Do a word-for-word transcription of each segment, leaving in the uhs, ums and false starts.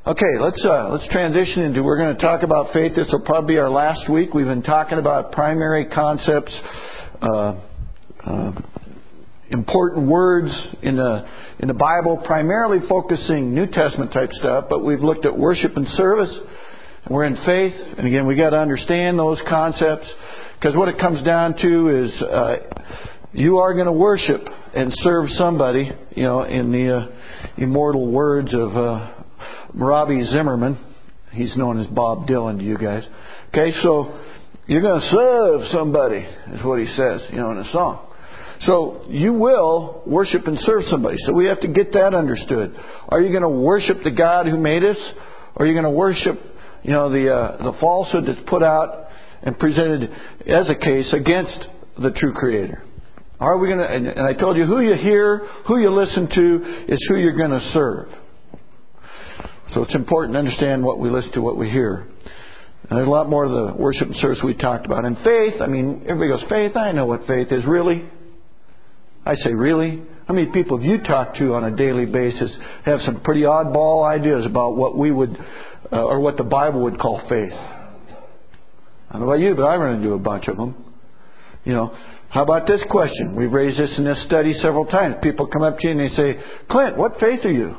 Okay, let's uh, let's transition into, we're going to talk about faith. This will probably be our last week. We've been talking about primary concepts, uh, uh, important words in the in the Bible, primarily focusing New Testament type stuff. But we've looked at worship and service. And we're in faith, and again, we got to understand those concepts, because what it comes down to is uh, you are going to worship and serve somebody. You know, in the uh, immortal words of Uh, Ravi Zimmerman, he's known as Bob Dylan to you guys. Okay, so you're going to serve somebody, is what he says, you know, in a song. So you will worship and serve somebody. So we have to get that understood. Are you going to worship the God who made us, or are you going to worship, you know, the uh, the falsehood that's put out and presented as a case against the true Creator? Are we going to? And, and I told you, who you hear, who you listen to, is who you're going to serve. So it's important to understand what we listen to, what we hear. And there's a lot more of the worship and service we talked about. And faith, I mean, everybody goes, faith? I know what faith is. Really? I say, really? How many people have you talked to on a daily basis have some pretty oddball ideas about what we would, uh, or what the Bible would call faith? I don't know about you, but I run into a bunch of them. You know, how about this question? We've raised this in this study several times. People come up to you and they say, Clint, what faith are you?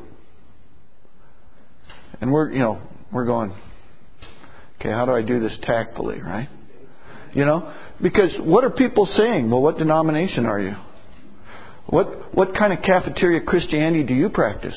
And we're, you know, we're going, okay, how do I do this tactfully, right? You know, because what are people saying? Well, what denomination are you? What what kind of cafeteria Christianity do you practice?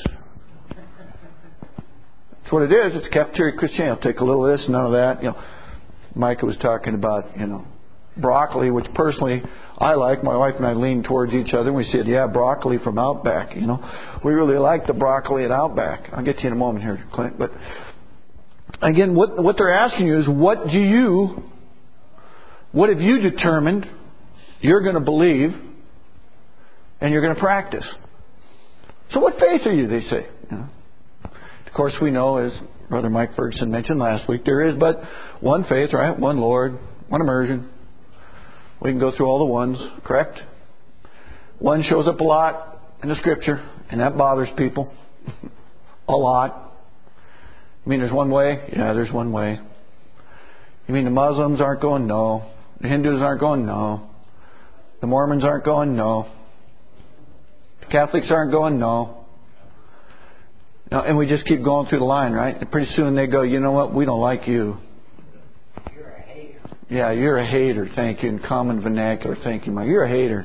That's what it is. It's cafeteria Christianity. I'll take a little of this, none of that. You know, Micah was talking about, you know, broccoli, which personally I like. My wife and I leaned towards each other and we said, yeah, broccoli from Outback, you know. We really like the broccoli at Outback. I'll get to you in a moment here, Clint. But again, what what they're asking you is, what do you, what have you determined you're going to believe and you're going to practice? So what faith are you, they say. You know? Of course, we know, as Brother Mike Ferguson mentioned last week, there is but one faith, right? One Lord, one immersion. We can go through all the ones, correct? One shows up a lot in the Scripture, and that bothers people. A lot. You mean there's one way? Yeah, there's one way. You mean the Muslims aren't going? No. The Hindus aren't going? No. The Mormons aren't going? No. The Catholics aren't going? No. No. And we just keep going through the line, right? And pretty soon they go, you know what? We don't like you. Yeah, you're a hater, thank you. In common vernacular, thank you, Mike. You're a hater.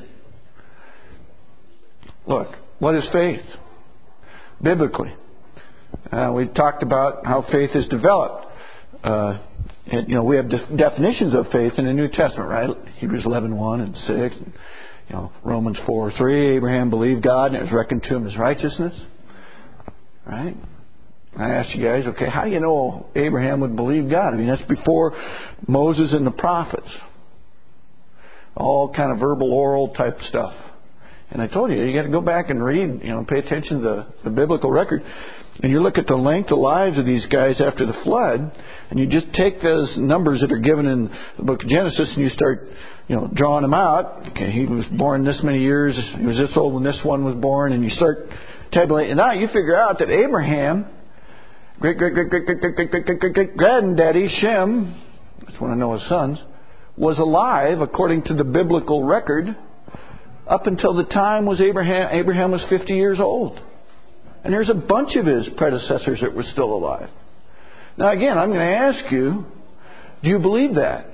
Look, what is faith? Biblically. Uh, we talked about how faith is developed. Uh, and, you know, we have de- definitions of faith in the New Testament, right? Hebrews eleven one and six. And, you know, Romans four three. Abraham believed God and it was reckoned to him as righteousness. Right? I asked you guys, okay, how do you know Abraham would believe God? I mean, that's before Moses and the prophets. All kind of verbal, oral type stuff. And I told you, you got to go back and read, you know, pay attention to the, the biblical record. And you look at the length of lives of these guys after the flood, and you just take those numbers that are given in the book of Genesis and you start, you know, drawing them out. Okay, he was born this many years, he was this old when this one was born, and you start tabulating. And now you figure out that Abraham, Great, great, great, great, great, great, great, great, great, great, great granddaddy Shem, that's one of Noah's sons, was alive according to the biblical record up until the time was Abraham. Abraham was fifty years old, and there's a bunch of his predecessors that were still alive. Now, again, I'm going to ask you: do you believe that?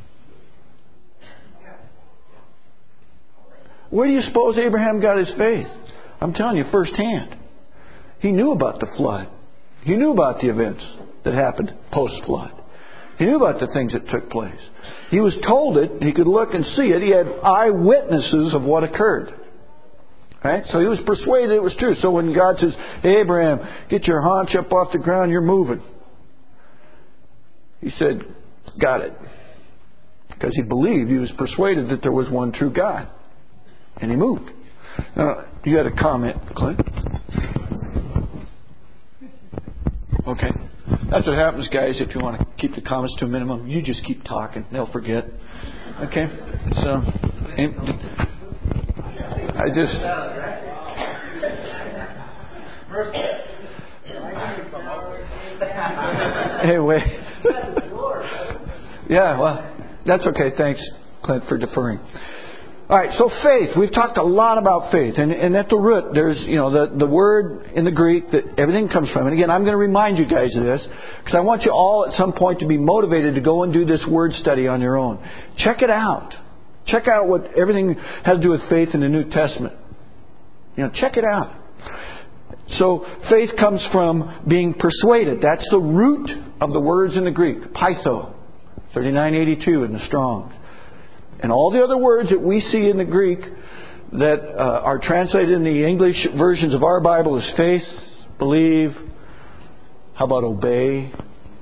Where do you suppose Abraham got his faith? I'm telling you firsthand. He knew about the flood. He knew about the events that happened post-flood. He knew about the things that took place. He was told it. He could look and see it. He had eyewitnesses of what occurred. Right? So he was persuaded it was true. So when God says, hey, Abraham, get your haunch up off the ground, you're moving. He said, got it. Because he believed, he was persuaded that there was one true God. And he moved. Now, you had a comment, Clint? Okay. That's what happens, guys, if you want to keep the comments to a minimum. You just keep talking. They'll forget. Okay? So, I just... Anyway. Yeah, well, that's okay. Thanks, Clint, for deferring. All right, so faith. We've talked a lot about faith. And, and at the root, there's, you know, the, the word in the Greek that everything comes from. And again, I'm going to remind you guys of this because I want you all at some point to be motivated to go and do this word study on your own. Check it out. Check out what everything has to do with faith in the New Testament. You know, check it out. So faith comes from being persuaded. That's the root of the words in the Greek. Pytho, thirty-nine eighty-two in the Strong's. And all the other words that we see in the Greek that uh, are translated in the English versions of our Bible is faith, believe, how about obey,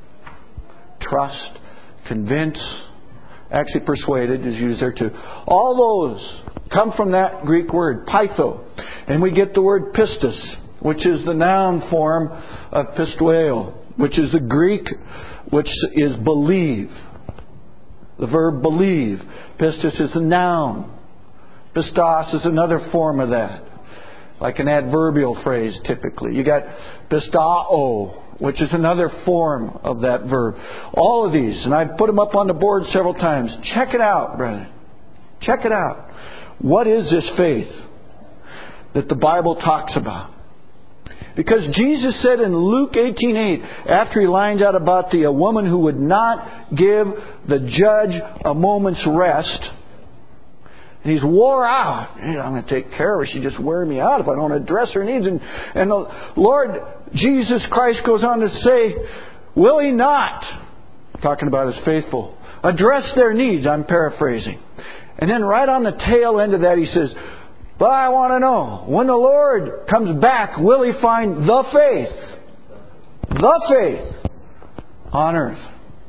trust, convince, actually persuaded is used there too. All those come from that Greek word, pytho. And we get the word pistis, which is the noun form of pistueo, which is the Greek which is believe. The verb believe. Pistis is a noun. Pistos is another form of that. Like an adverbial phrase typically. You got pistao, which is another form of that verb. All of these, and I've put them up on the board several times. Check it out, brethren. Check it out. What is this faith that the Bible talks about? Because Jesus said in Luke eighteen eight, after he lines out about the a woman who would not give the judge a moment's rest, and he's wore out. I'm going to take care of her. She's just wearing me out if I don't address her needs. And, and the Lord Jesus Christ goes on to say, will He not, talking about His faithful, address their needs? I'm paraphrasing. And then right on the tail end of that He says, but I want to know, when the Lord comes back, will He find the faith, the faith on earth?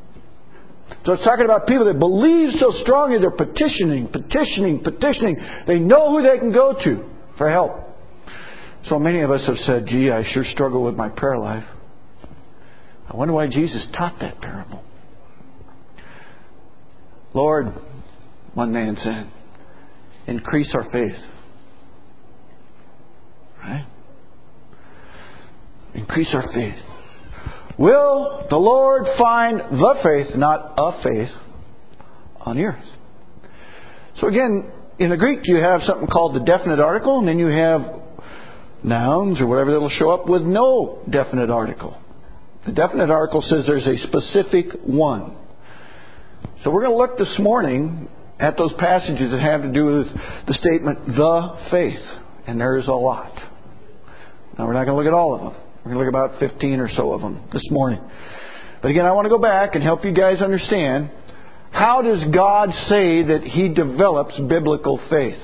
So it's talking about people that believe so strongly they're petitioning, petitioning, petitioning. They know who they can go to for help. So many of us have said, gee, I sure struggle with my prayer life. I wonder why Jesus taught that parable. Lord, one man said, increase our faith. Right? Increase our faith. Will the Lord find the faith, not a faith, on the earth? So again, in the Greek you have something called the definite article, and then you have nouns or whatever that will show up with no definite article. The definite article says there's a specific one. So we're going to look this morning at those passages that have to do with the statement, the faith. And there is a lot. Now, we're not going to look at all of them. We're going to look at about fifteen or so of them this morning. But again, I want to go back and help you guys understand, how does God say that He develops biblical faith?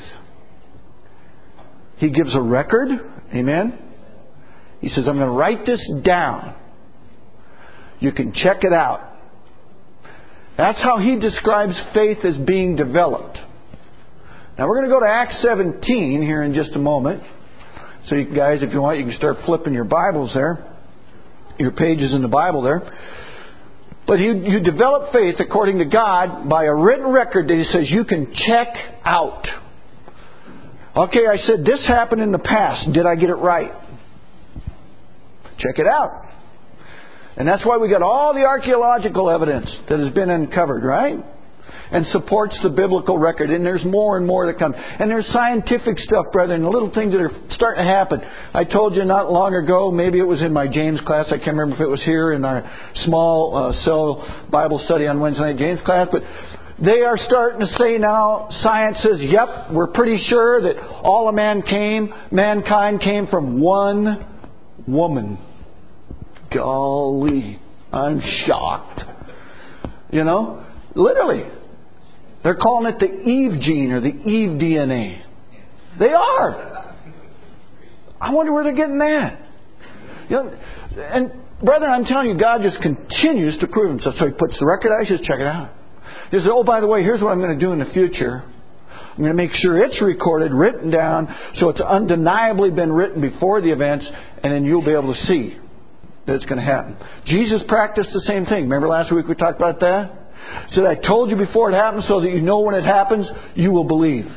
He gives a record. Amen? He says, I'm going to write this down. You can check it out. That's how He describes faith as being developed. Now we're going to go to Acts seventeen here in just a moment. So you guys, if you want, you can start flipping your Bibles there. Your pages in the Bible there. But you, you develop faith according to God by a written record that He says you can check out. Okay, I said this happened in the past. Did I get it right? Check it out. And that's why we got all the archaeological evidence that has been uncovered, right? And supports the biblical record. And there's more and more that come. And there's scientific stuff, brethren, the little things that are starting to happen. I told you not long ago, maybe it was in my James class, I can't remember if it was here in our small uh, cell Bible study on Wednesday night James class, but they are starting to say now, science says, yep, we're pretty sure that all of man came, mankind came from one woman. Golly, I'm shocked. You know, literally. They're calling it the Eve gene or the Eve D N A. They are. I wonder where they're getting that. You know, and brethren, I'm telling you, God just continues to prove Himself. So He puts the record out. He says, check it out. He says, oh, by the way, here's what I'm going to do in the future. I'm going to make sure it's recorded, written down, so it's undeniably been written before the events, and then you'll be able to see that it's going to happen. Jesus practiced the same thing. Remember last week we talked about that? He said, I told you before it happens so that you know when it happens, you will believe.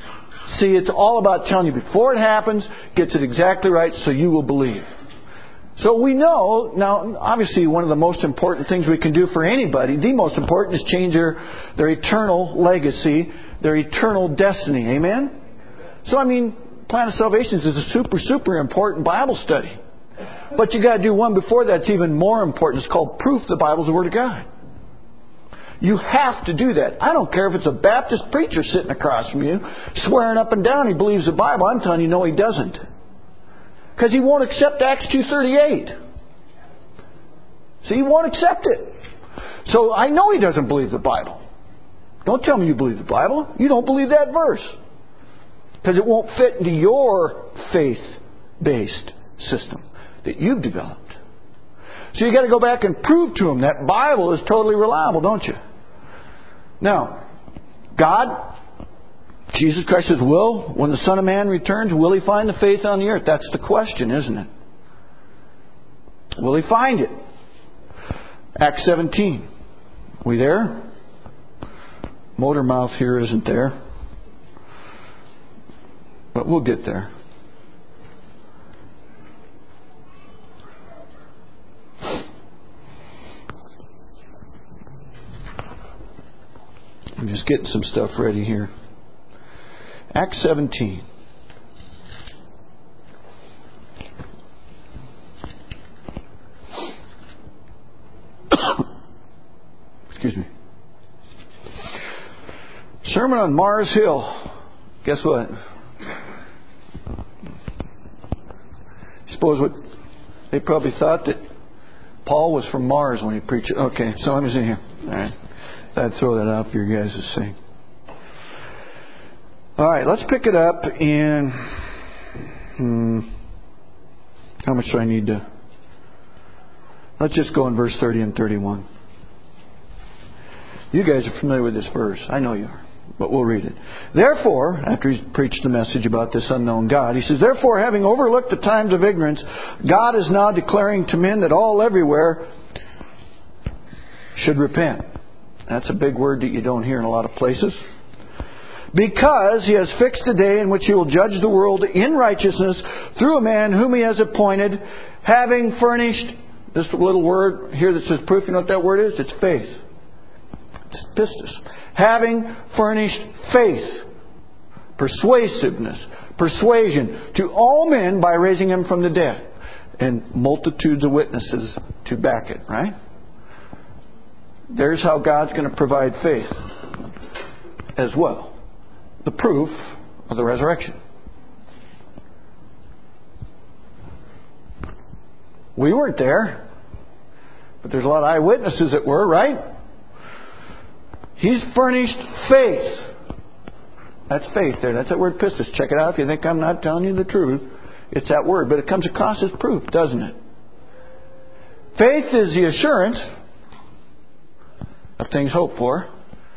See, it's all about telling you before it happens, gets it exactly right so you will believe. So we know, now obviously one of the most important things we can do for anybody, the most important, is change their, their eternal legacy, their eternal destiny. Amen? So I mean, Plan of Salvations is a super, super important Bible study. But you got to do one before that's even more important. It's called Proof the Bible's the Word of God. You have to do that. I don't care if it's a Baptist preacher sitting across from you, swearing up and down he believes the Bible. I'm telling you, no, he doesn't. Because he won't accept Acts two thirty-eight. See, he won't accept it. So I know he doesn't believe the Bible. Don't tell me you believe the Bible. You don't believe that verse. Because it won't fit into your faith-based system that you've developed. So you got to go back and prove to him that Bible is totally reliable, don't you? Now, God, Jesus Christ says, will, when the Son of Man returns, will He find the faith on the earth? That's the question, isn't it? Will He find it? Acts seventeen. We there? Motor mouth here isn't there. But we'll get there. I'm just getting some stuff ready here. Acts seventeen. Excuse me. Sermon on Mars Hill. Guess what? Suppose what they probably thought that Paul was from Mars when he preached. Okay, so I'm just in here. All right. I'd throw that out for you guys to see. All right, let's pick it up in. Hmm, how much do I need to? Let's just go in verse thirty and thirty-one. You guys are familiar with this verse. I know you are. But we'll read it. Therefore, after he's preached the message about this unknown God, he says, therefore, having overlooked the times of ignorance, God is now declaring to men that all everywhere should repent. That's a big word that you don't hear in a lot of places. Because He has fixed a day in which He will judge the world in righteousness through a man whom He has appointed, having furnished, this little word here that says proof, you know what that word is? It's faith. It's pistis. Having furnished faith, persuasiveness, persuasion to all men by raising Him from the dead. And multitudes of witnesses to back it, right? There's how God's going to provide faith as well. The proof of the resurrection. We weren't there, but there's a lot of eyewitnesses that were, right? He's furnished faith. That's faith there. That's that word pistis. Check it out if you think I'm not telling you the truth. It's that word, but it comes across as proof, doesn't it? Faith is the assurance of things hoped for.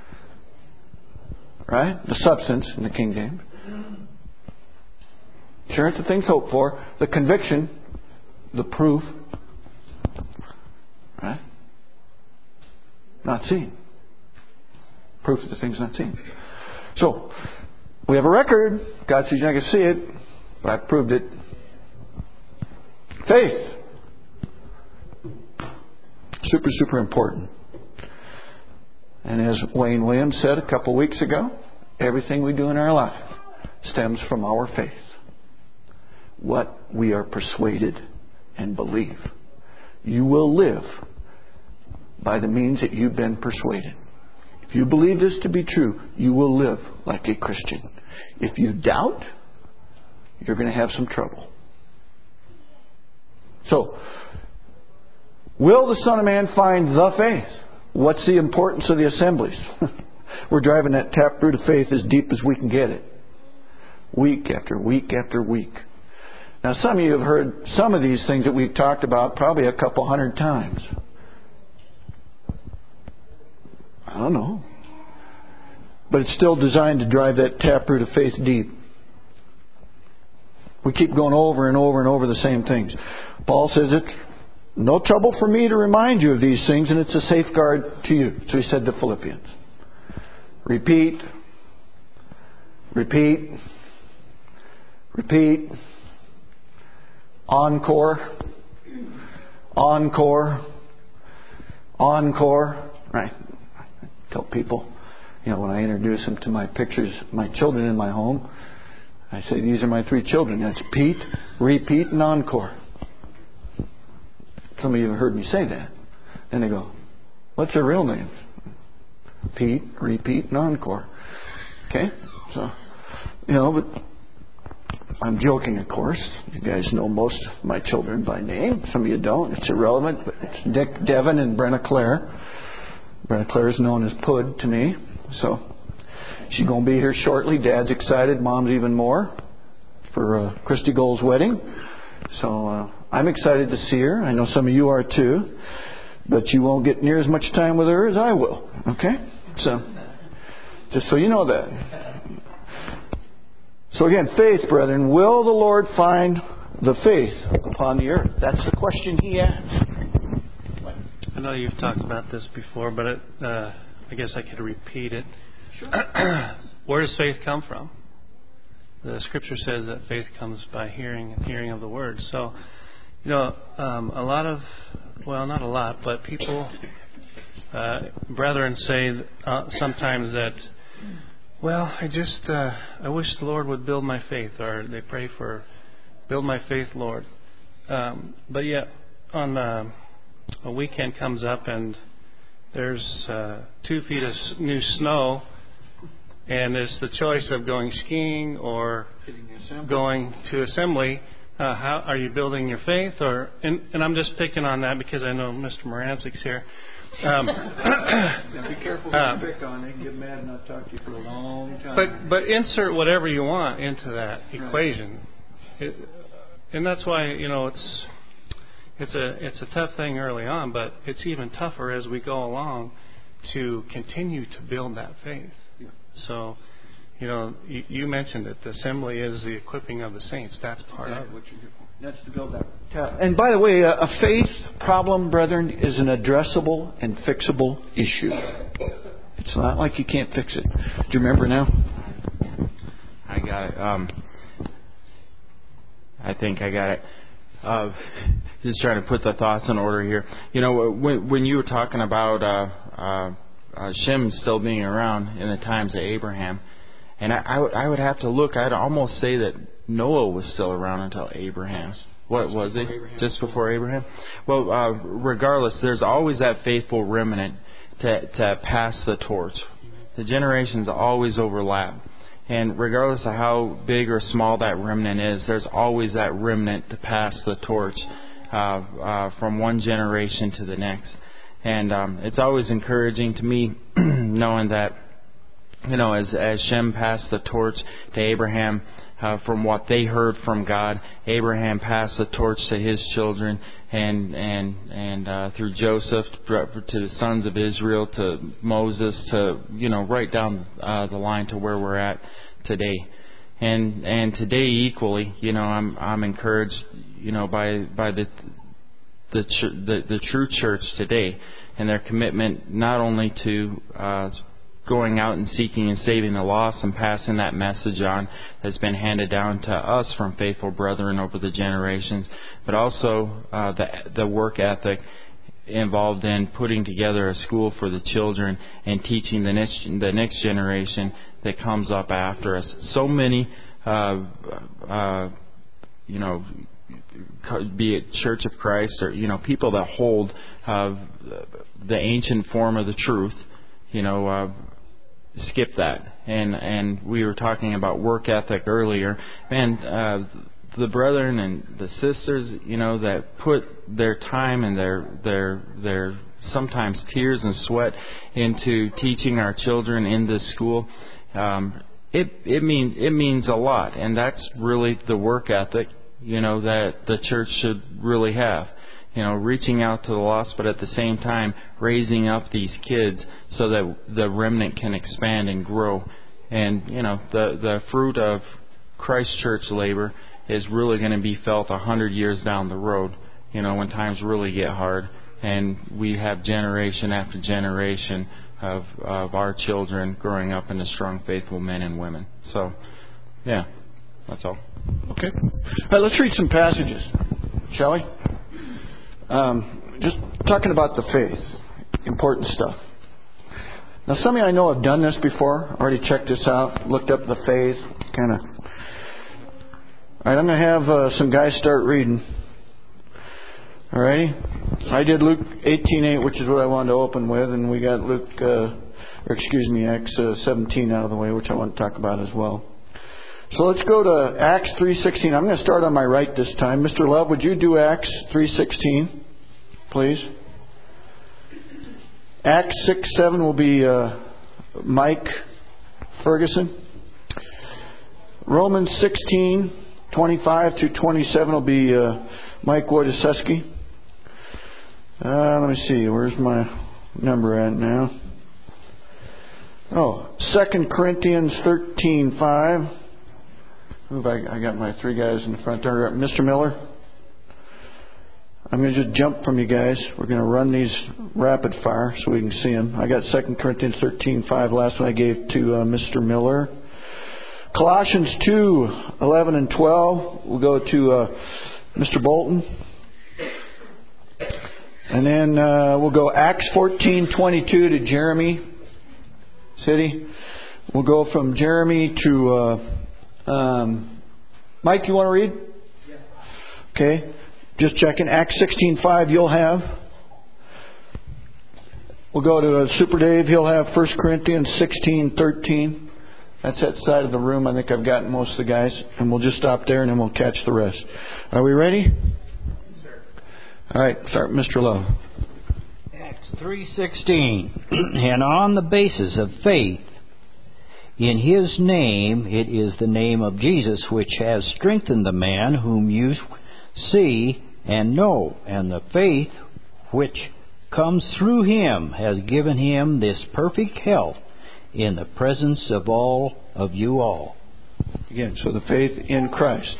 Right? The substance in the King James. Assurance of things hoped for. The conviction. The proof. Right? Not seen. Proof of the things not seen. So, we have a record. God says you're not going to see it, but I've proved it. Faith. Super, super important. And as Wayne Williams said a couple weeks ago, everything we do in our life stems from our faith. What we are persuaded and believe. You will live by the means that you've been persuaded. If you believe this to be true, you will live like a Christian. If you doubt, you're going to have some trouble. So, will the Son of Man find the faith? What's the importance of the assemblies? We're driving that taproot of faith as deep as we can get it. Week after week after week. Now some of you have heard some of these things that we've talked about probably a couple hundred times. I don't know. But it's still designed to drive that taproot of faith deep. We keep going over and over and over the same things. Paul says it's no trouble for me to remind you of these things, and it's a safeguard to you. So he said to Philippians. Repeat. Repeat. Repeat. Encore. Encore. Encore. Right. I tell people, you know, when I introduce them to my pictures, my children in my home, I say, these are my three children. That's Pete, Repeat, and Encore. Some of you have heard me say that. And they go, what's their real names? Pete, Repeat, and Encore. Okay? So, you know, but I'm joking, of course. You guys know most of my children by name. Some of you don't. It's irrelevant, but it's Nick, Devin, and Brenna Claire. Brenna Claire is known as Pud to me. So, she's going to be here shortly. Dad's excited. Mom's even more for uh, Christy Gold's wedding. So, uh, I'm excited to see her. I know some of you are too. But you won't get near as much time with her as I will. Okay? So, just so you know that. So again, faith, brethren. Will the Lord find the faith upon the earth? That's the question he asked. I know you've talked about this before, but it, uh, I guess I could repeat it. Sure. Where does faith come from? The Scripture says that faith comes by hearing and hearing of the Word. So, you know, um, a lot of, well, not a lot, but people, uh, brethren say uh, sometimes that, well, I just, uh, I wish the Lord would build my faith, or they pray for, build my faith, Lord. Um, but yet, on uh, a weekend comes up and there's uh, two feet of new snow, and it's the choice of going skiing or going to assembly. Uh, how are you building your faith? Or and, and I'm just picking on that because I know Mister Morancic's here. Um, be careful when uh, you pick on it. Get mad and not talk to you for a long time. But but insert whatever you want into that equation, it, and that's why you know it's it's a it's a tough thing early on, but it's even tougher as we go along to continue to build that faith. Yeah. So. You know, you, you mentioned it. The assembly is the equipping of the saints. That's part yeah, of it. That's to build that. And by the way, a, a faith problem, brethren, is an addressable and fixable issue. It's not like you can't fix it. Do you remember now? I got it. Um, I think I got it. Uh, just trying to put the thoughts in order here. You know, when, when you were talking about uh, uh, uh, Shem still being around in the times of Abraham, and I, I, w- I would have to look. I'd almost say that Noah was still around until Abraham. What was he? Abraham. Just before Abraham? Well, uh, regardless, there's always that faithful remnant to, to pass the torch. The generations always overlap. And regardless of how big or small that remnant is, there's always that remnant to pass the torch uh, uh, from one generation to the next. And um, it's always encouraging to me knowing that, you know, as, as Shem passed the torch to Abraham, uh, from what they heard from God, Abraham passed the torch to his children, and and and uh, through Joseph to the sons of Israel, to Moses, to you know right down uh, the line to where we're at today. And and today equally, you know, I'm I'm encouraged, you know, by by the the the, the true church today and their commitment not only to uh, going out and seeking and saving the lost and passing that message on that's been handed down to us from faithful brethren over the generations, but also uh, the the work ethic involved in putting together a school for the children and teaching the next the next generation that comes up after us. So many, uh, uh, you know, be it Church of Christ or you know people that hold uh, the ancient form of the truth, you know. Uh, skip that. And and we were talking about work ethic earlier. Man, uh, the brethren and the sisters, you know, that put their time and their their their sometimes tears and sweat into teaching our children in this school, um, it it means it means a lot. And that's really the work ethic, you know, that the church should really have. You know, reaching out to the lost, but at the same time raising up these kids so that the remnant can expand and grow. And, you know, the, the fruit of Christ Church labor is really going to be felt a hundred years down the road, you know, when times really get hard. And we have generation after generation of, of our children growing up into strong, faithful men and women. So, yeah, that's all. Okay. All right, let's read some passages, shall we? Um, just talking about the faith. Important stuff. Now, some of you I know have done this before. Already checked this out. Looked up the faith. Kind of. All right, I'm going to have uh, some guys start reading. All righty. I did Luke eighteen eight, which is what I wanted to open with, and we got Luke, uh, or excuse me, Acts uh, seventeen out of the way, which I want to talk about as well. So let's go to Acts three sixteen. I'm going to start on my right this time. Mister Love, would you do Acts three sixteen, please? Acts six seven will be uh, Mike Ferguson. Romans sixteen twenty-five to twenty-seven will be uh, Mike Wojciechowski. Uh, let me see. Where's my number at now? Oh, Second Corinthians thirteen five. Ooh, I, I got my three guys in the front there. Mister Miller. I'm going to just jump from you guys. We're going to run these rapid fire so we can see them. I got Second Corinthians thirteen five. Last one I gave to uh, Mister Miller. Colossians two eleven and twelve. We'll go to uh, Mister Bolton. And then uh, we'll go Acts fourteen twenty-two to Jeremy City. We'll go from Jeremy to uh, um, Mike. You want to read? Yeah. Okay. Just checking. Acts sixteen five. You'll have. We'll go to uh, Super Dave. He'll have First Corinthians sixteen thirteen. That's that side of the room. I think I've gotten most of the guys, and we'll just stop there, and then we'll catch the rest. Are we ready? All right, start, Mister Love. Acts three sixteen, and on the basis of faith in His name, it is the name of Jesus which has strengthened the man whom you see and know, and the faith which comes through Him has given him this perfect health in the presence of all of you all. Again, so the faith in Christ.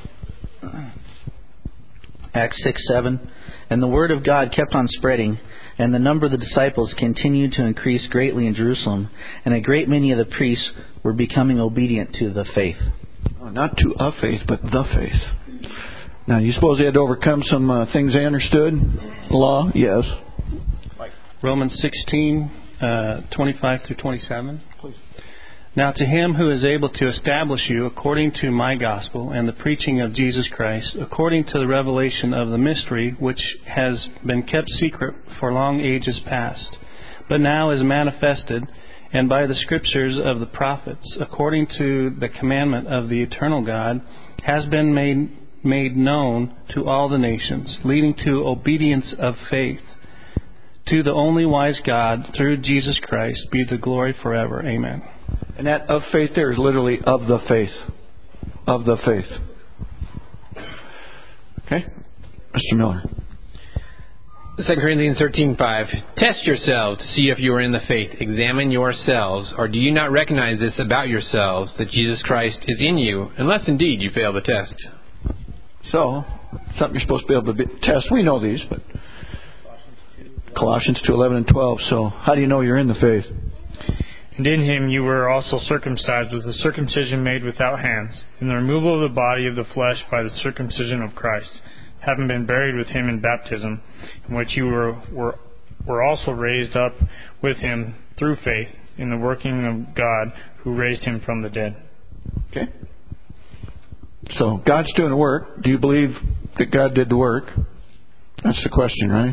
Acts six seven. And the word of God kept on spreading, and the number of the disciples continued to increase greatly in Jerusalem, and a great many of the priests were becoming obedient to the faith. Oh, not to a faith, but the faith. Now, you suppose they had to overcome some uh, things they understood? Law? Yes. Romans sixteen, uh, twenty-five through twenty-seven. Please. Now to Him who is able to establish you according to my gospel and the preaching of Jesus Christ, according to the revelation of the mystery which has been kept secret for long ages past, but now is manifested, and by the scriptures of the prophets, according to the commandment of the eternal God, has been made made known to all the nations, leading to obedience of faith. To the only wise God, through Jesus Christ, be the glory forever. Amen. And that of faith there is literally of the faith. Of the faith. Okay? Mister Miller. Second Corinthians thirteen five. Test yourselves to see if you are in the faith. Examine yourselves. Or do you not recognize this about yourselves, that Jesus Christ is in you, unless indeed you fail the test? So, something you're supposed to be able to be, test. We know these, but Colossians two eleven and twelve. So, how do you know you're in the faith? And in Him you were also circumcised with a circumcision made without hands, in the removal of the body of the flesh by the circumcision of Christ, having been buried with Him in baptism, in which you were, were, were also raised up with Him through faith in the working of God who raised Him from the dead. Okay. So, God's doing the work. Do you believe that God did the work? That's the question, right?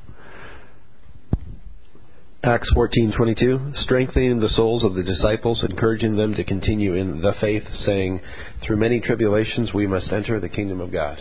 Acts fourteen twenty-two, strengthening the souls of the disciples, encouraging them to continue in the faith, saying, through many tribulations we must enter the kingdom of God.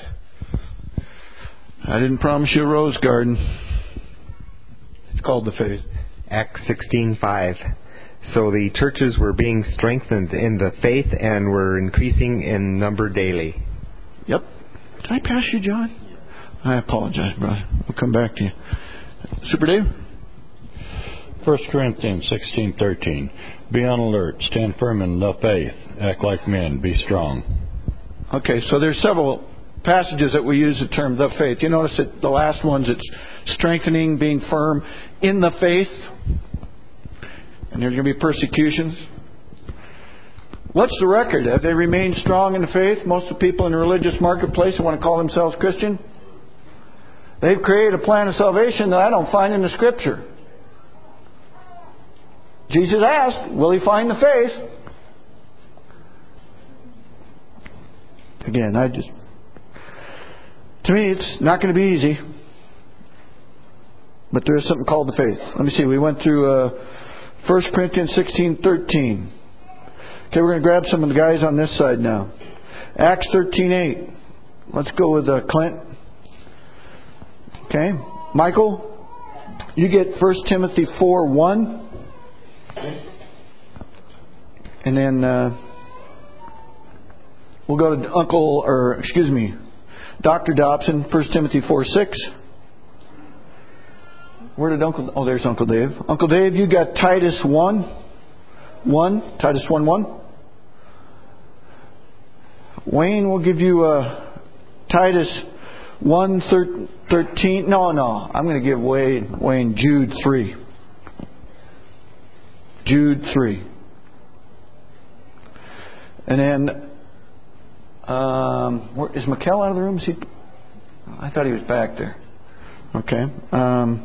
I didn't promise you a rose garden. It's called the faith. Acts sixteen five. So the churches were being strengthened in the faith and were increasing in number daily. Yep. Did I pass you, John? I apologize, brother. We'll come back to you. Super Dave? First Corinthians sixteen thirteen. Be on alert, stand firm in the faith, act like men, be strong. Okay, so there's several passages that we use the term the faith. You notice that the last ones, it's strengthening, being firm in the faith. And there's going to be persecutions. What's the record? Have they remained strong in the faith? Most of the people in the religious marketplace who want to call themselves Christian? They've created a plan of salvation that I don't find in the Scripture. Jesus asked, will he find the faith? Again, I just... To me, it's not going to be easy. But there is something called the faith. Let me see. We went through uh, First Corinthians sixteen thirteen. Okay, we're going to grab some of the guys on this side now. Acts thirteen eight. Let's go with uh, Clint. Okay. Michael, you get First Timothy four one. And then uh, we'll go to Uncle, or excuse me, Doctor Dobson, First Timothy four six. Where did Uncle... Oh, there's Uncle Dave. Uncle Dave, you got Titus one. one. Titus one one. Wayne will give you uh, Titus one thirteen. No, no. I'm going to give Wayne, Wayne Jude three. Jude three. And then... Um, where, is Mikkel out of the room? Is he, I thought he was back there. Okay. Um...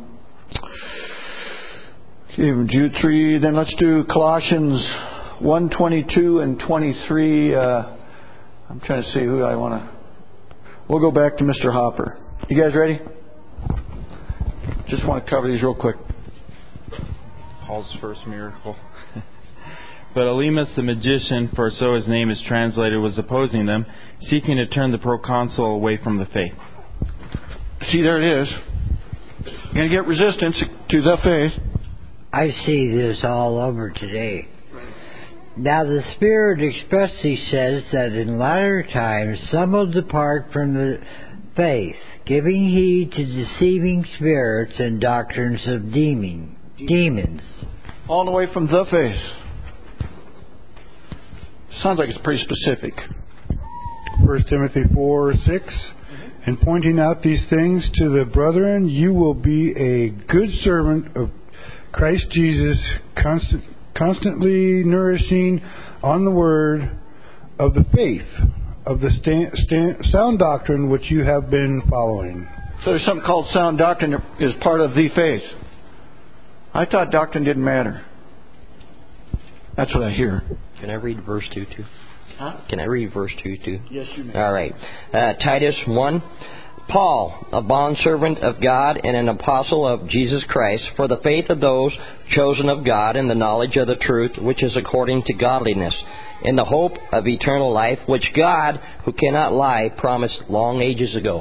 Jude three. Then let's do Colossians one twenty-two and twenty-three. Uh, I'm trying to see who I want to... We'll go back to Mister Hopper. You guys ready? Just want to cover these real quick. Paul's first miracle. But Elymas the magician, for so his name is translated, was opposing them, seeking to turn the proconsul away from the faith. See, there it is. You're going to get resistance to the faith. I see this all over today. Now the Spirit expressly says that in latter times some will depart from the faith, giving heed to deceiving spirits and doctrines of demon, demons. All the way from the faith. Sounds like it's pretty specific. First Timothy four six. And pointing out these things to the brethren, you will be a good servant of Christ Jesus, constant, constantly nourishing on the word of the faith, of the sta- sta- sound doctrine which you have been following. So there's something called sound doctrine that is part of the faith. I thought doctrine didn't matter. That's what I hear. Can I read verse two too? Huh? Can I read verse two too? Yes, you may. All right. Uh, Titus one. Paul, a bondservant of God and an apostle of Jesus Christ, for the faith of those chosen of God and the knowledge of the truth, which is according to godliness, in the hope of eternal life, which God, who cannot lie, promised long ages ago.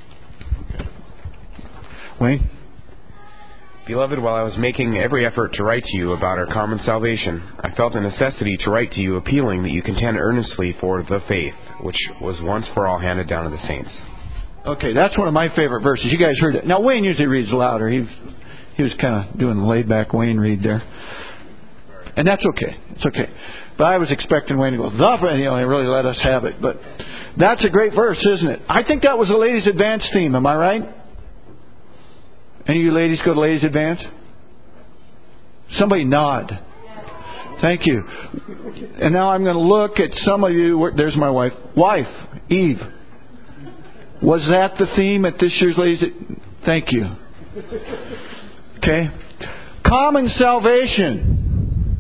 Wayne? Beloved, while I was making every effort to write to you about our common salvation, I felt a necessity to write to you appealing that you contend earnestly for the faith, which was once for all handed down to the saints. Okay, that's one of my favorite verses. You guys heard it. Now, Wayne usually reads louder. He, he was kind of doing the laid-back Wayne read there. And that's okay. It's okay. But I was expecting Wayne to go, the, you know, he really let us have it. But that's a great verse, isn't it? I think that was the Ladies Advance theme. Am I right? Any of you ladies go to Ladies Advance? Somebody nod. Thank you. And now I'm going to look at some of you. There's my wife. Wife, Eve. Was that the theme at this year's Ladies Advance? Thank you. Okay. Common salvation.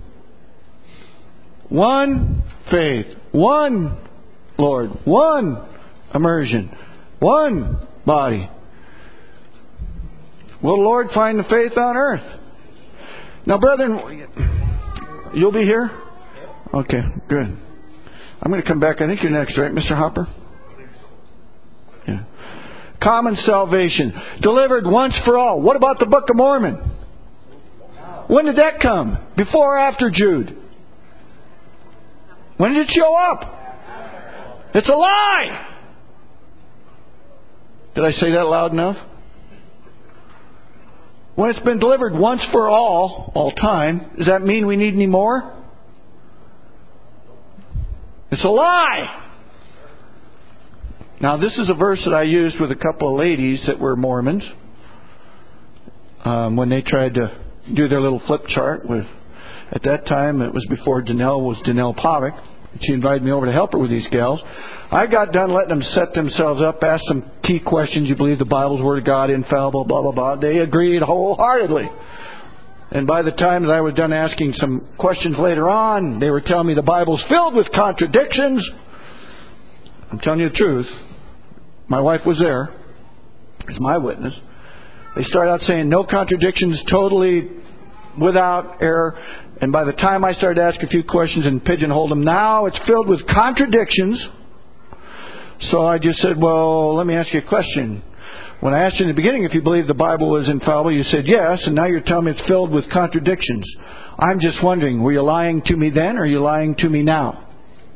One faith. One Lord. One immersion. One body. Will the Lord find the faith on earth? Now, brethren, you'll be here? Okay, good. I'm going to come back. I think you're next, right, Mister Hopper? Yeah. Common salvation. Delivered once for all. What about the Book of Mormon? When did that come? Before or after Jude? When did it show up? It's a lie! Did I say that loud enough? When it's been delivered once for all, all time, does that mean we need any more? It's a lie! Now, this is a verse that I used with a couple of ladies that were Mormons um, when they tried to do their little flip chart with, at that time, it was before Danelle was Danelle Povick. She invited me over to help her with these gals. I got done letting them set themselves up, ask some key questions. You believe the Bible's Word of God, infallible, blah, blah, blah. They agreed wholeheartedly. And by the time that I was done asking some questions later on, they were telling me the Bible's filled with contradictions. I'm telling you the truth. My wife was there as my witness. They started out saying no contradictions, totally without error. And by the time I started to ask a few questions and pigeonholed them, now it's filled with contradictions. So I just said, well, let me ask you a question. When I asked you in the beginning if you believe the Bible is infallible, you said yes, and now you're telling me it's filled with contradictions. I'm just wondering, were you lying to me then or are you lying to me now?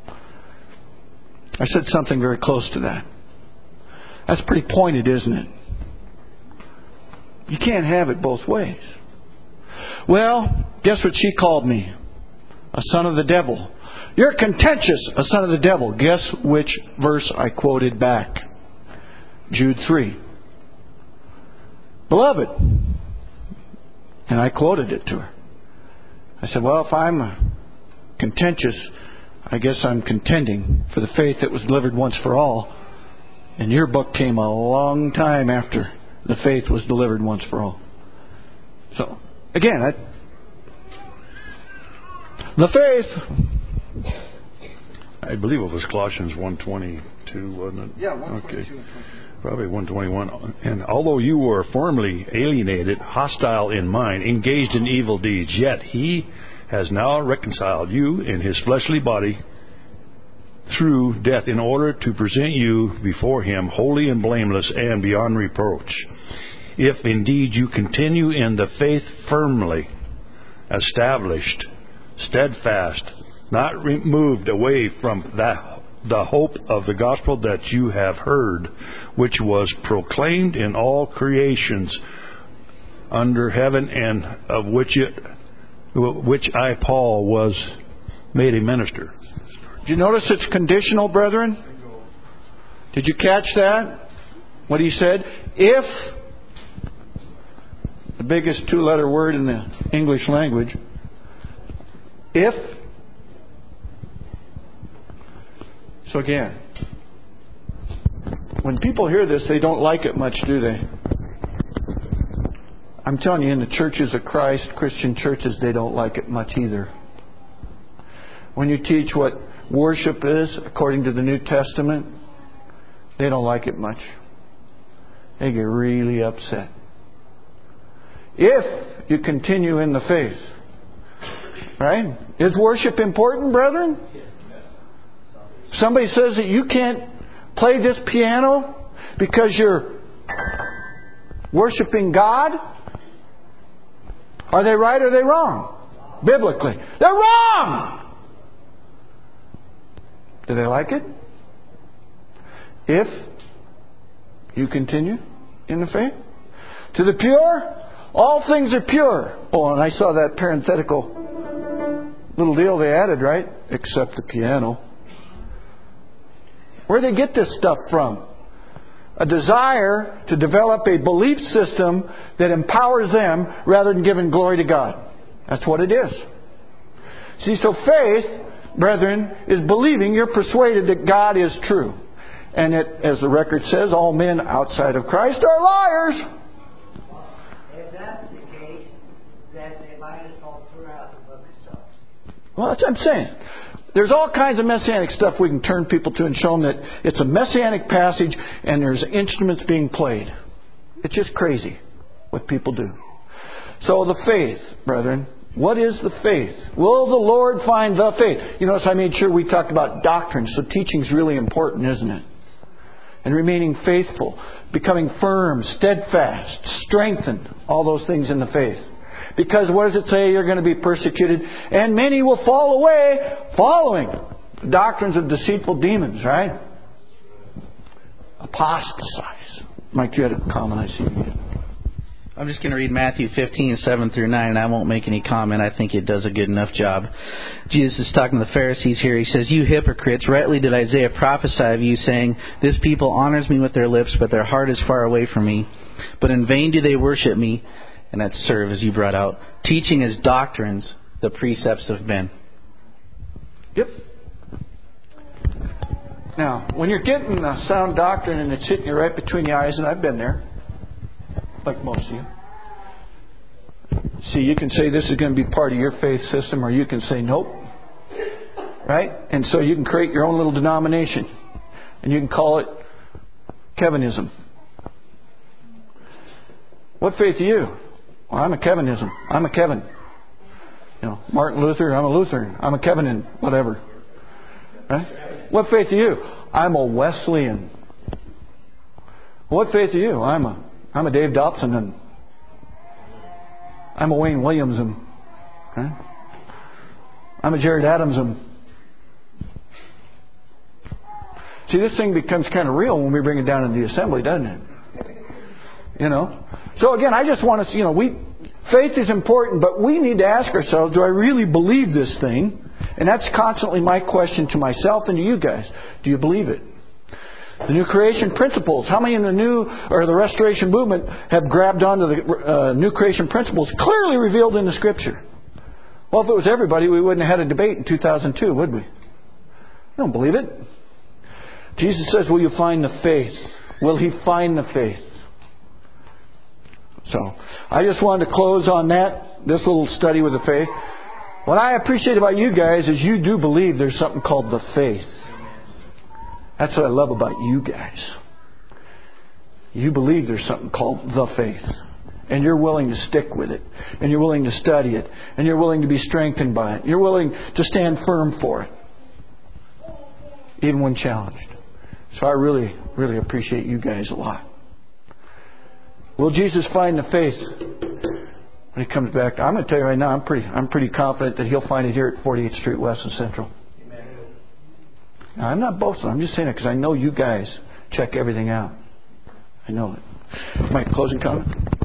I said something very close to that. That's pretty pointed, isn't it? You can't have it both ways. Well, guess what she called me? A son of the devil. You're contentious, a son of the devil. Guess which verse I quoted back? Jude three. Beloved. And I quoted it to her. I said, well, if I'm contentious, I guess I'm contending for the faith that was delivered once for all. And your book came a long time after the faith was delivered once for all. So, again, I, the faith. I believe it was Colossians one twenty-two, wasn't it? Yeah, one twenty-two. Okay. Probably one twenty-one. And although you were formerly alienated, hostile in mind, engaged in evil deeds, yet he has now reconciled you in his fleshly body through death in order to present you before him holy and blameless and beyond reproach. If indeed you continue in the faith firmly established, steadfast, not removed away from that, the hope of the gospel that you have heard, which was proclaimed in all creations under heaven, and of which it, which I, Paul, was made a minister. Did you notice it's conditional, brethren? Did you catch that? What he said? If, the biggest two-letter word in the English language, if. So again, when people hear this, they don't like it much, do they? I'm telling you, in the churches of Christ, Christian churches, they don't like it much either. When you teach what worship is, according to the New Testament, they don't like it much. They get really upset. If you continue in the faith. Right? Is worship important, brethren? Somebody says that you can't play this piano because you're worshiping God. Are they right or are they wrong? Biblically. They're wrong! Do they like it? If you continue in the faith. To the pure, all things are pure. Oh, and I saw that parenthetical little deal they added, right? Except the piano. Where do they get this stuff from? A desire to develop a belief system that empowers them rather than giving glory to God. That's what it is. See, so faith, brethren, is believing you're persuaded that God is true. And it, as the record says, all men outside of Christ are liars. If that's the case, then they might as well throw out the book of Psalms. Well, that's what I'm saying. There's all kinds of messianic stuff we can turn people to and show them that it's a messianic passage and there's instruments being played. It's just crazy what people do. So the faith, brethren. What is the faith? Will the Lord find the faith? You notice I made sure we talked about doctrine. So teaching's really important, isn't it? And remaining faithful, becoming firm, steadfast, strengthened, all those things in the faith. Because what does it say? You're going to be persecuted. And many will fall away following the doctrines of deceitful demons, right? Apostatize. Mike, you had a comment, I see you. I'm just going to read Matthew fifteen, seven through nine, and I won't make any comment. I think it does a good enough job. Jesus is talking to the Pharisees here. He says, "You hypocrites, rightly did Isaiah prophesy of you, saying, 'This people honors me with their lips, but their heart is far away from me. But in vain do they worship me,'" and that serve, as you brought out, "teaching as doctrines the precepts of men." Yep. Now, when you're getting a sound doctrine and it's hitting you right between the eyes, and I've been there, like most of you. See, you can say this is going to be part of your faith system, or you can say nope. Right? And so you can create your own little denomination. And you can call it Kevinism. What faith are you? Well, I'm a Kevinism. I'm a Kevin. You know, Martin Luther, I'm a Lutheran. I'm a Kevin, whatever. Right? What faith are you? I'm a Wesleyan. What faith are you? I'm a I'm a Dave Dobson and I'm a Wayne Williams and okay? I'm a Jared Adams and see, this thing becomes kind of real when we bring it down in the assembly, doesn't it? You know. So again, I just want to, you know, we faith is important, but we need to ask ourselves: do I really believe this thing? And that's constantly my question to myself and to you guys. Do you believe it? The new creation principles. How many in the new or the restoration movement have grabbed onto the uh, new creation principles clearly revealed in the Scripture? Well, if it was everybody, we wouldn't have had a debate in two thousand two, would we? I don't believe it. Jesus says, will you find the faith? Will He find the faith? So, I just wanted to close on that, this little study with the faith. What I appreciate about you guys is you do believe there's something called the faith. That's what I love about you guys. You believe there's something called the faith. And you're willing to stick with it. And you're willing to study it. And you're willing to be strengthened by it. You're willing to stand firm for it. Even when challenged. So I really, really appreciate you guys a lot. Will Jesus find the faith when He comes back? I'm going to tell you right now, I'm pretty, I'm pretty confident that He'll find it here at forty-eighth Street West and Central. Now, I'm not boasting. I'm just saying it because I know you guys check everything out. I know it. My closing comment?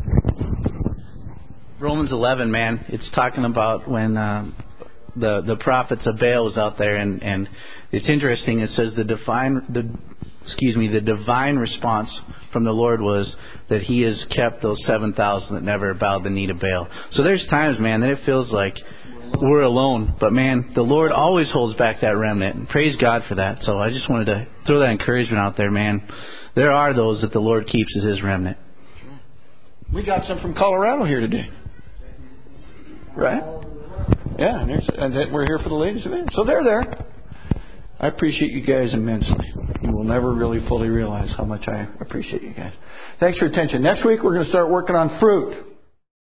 Romans eleven, man. It's talking about when uh, the the prophets of Baal was out there, and, and it's interesting. It says the divine the excuse me the divine response from the Lord was that He has kept those seven thousand that never bowed the knee to Baal. So there's times, man, that it feels like we're alone. But, man, the Lord always holds back that remnant. And praise God for that. So I just wanted to throw that encouragement out there, man. There are those that the Lord keeps as His remnant. We got some from Colorado here today. Right? Yeah, and, and we're here for the ladies' event. So they're there. I appreciate you guys immensely. You will never really fully realize how much I appreciate you guys. Thanks for your attention. Next week we're going to start working on fruit.